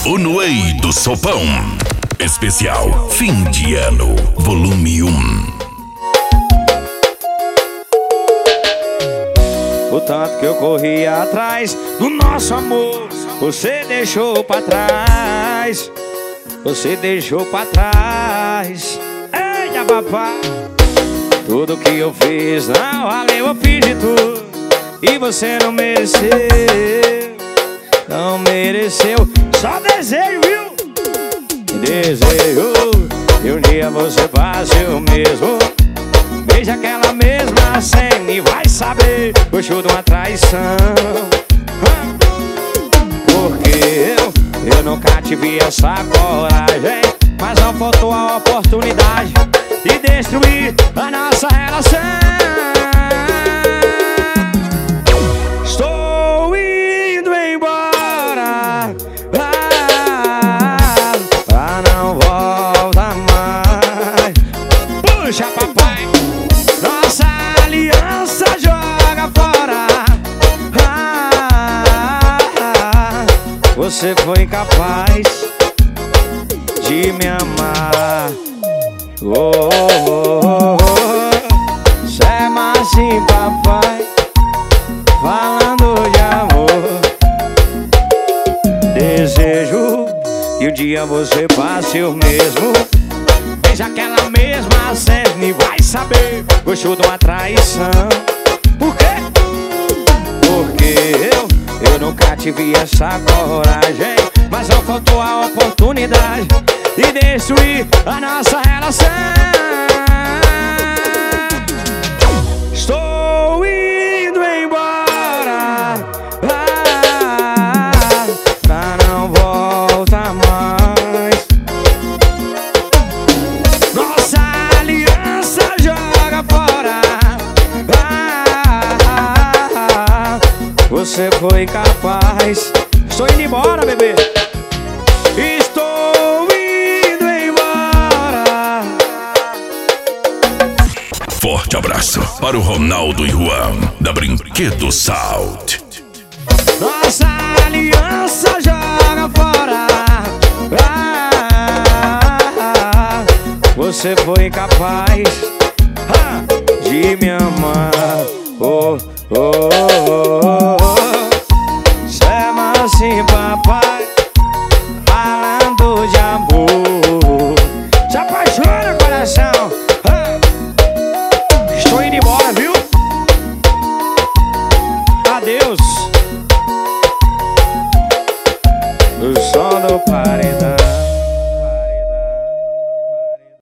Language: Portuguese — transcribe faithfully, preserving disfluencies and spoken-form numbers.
O Noei do Sopão. Especial Fim de Ano, volume um. O tanto que eu corri atrás do nosso amor, você deixou pra trás. Você deixou pra trás. Eita, papai. Tudo que eu fiz não valeu, eu fiz de tudo e você não mereceu. Não mereceu. Só desejo, viu? Desejo que um dia você faça o mesmo. Beija aquela mesma cena e vai saber gostou de uma traição. Porque eu, eu nunca tive essa coragem, mas não faltou a oportunidade de destruir a nossa relação. Estou indo embora, ah, ah, não volta mais. Puxa, papai, nossa aliança joga fora. Ah, você foi incapaz de me amar. Oh, oh, oh, oh. Chama assim, papai, falando de amor. Desejo que um dia você passe o mesmo. Veja aquela mesma cena e vai saber gostou de uma traição. Por quê? Porque eu, eu nunca tive essa coragem, mas não faltou a oportunidade de destruir a nossa relação. Estou indo embora, ah, ah, não volta mais. Nossa aliança joga fora. Ah, você foi incapaz. Estou indo embora, bebê. Estou indo embora. Forte abraço para o Ronaldo e Juan, da Brinquedo Salt. Nossa aliança joga fora. Ah, você foi incapaz ah, de me amar. Oh, oh, oh, oh, oh. Chama assim, papai, falando de amor. Se apaixona, coração. Ah, estou indo embora, viu? Adeus. O som do paredão.